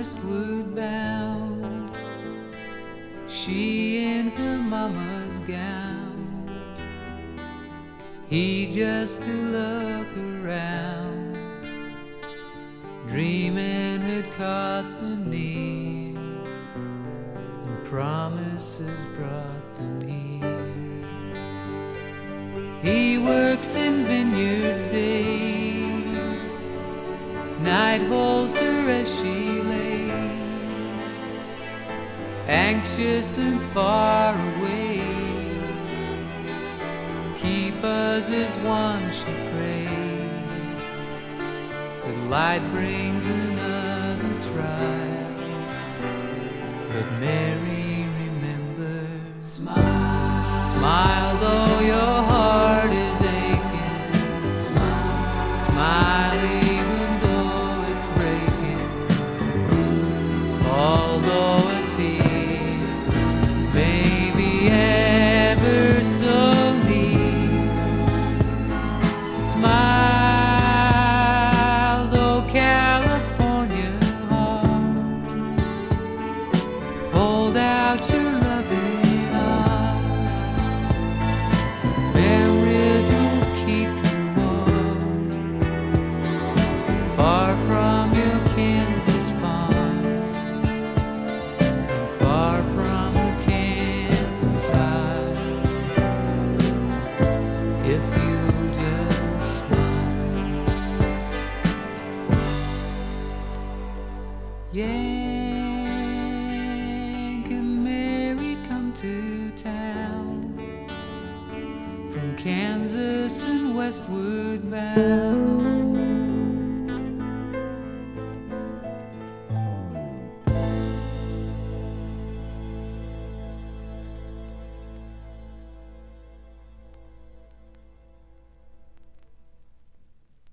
westward bound, she in her mama's gown, he just to look around, dreaming had caught them near, and promises brought them here. He works in vineyards day, night holds her as she lay, anxious and far away. Keep us as one, she prays, but light brings another trial. But Mary remembers, smile, smile though your heart is aching, smile, smile even though it's breaking, although a tear may be ever so near. Smile though California heart, hold out your loving arms. Memories will keep you warm, far from your Kansas farm, and far from the Kansas high. If you'll just smile. Yank and Mary come to town, from Kansas and westward bound.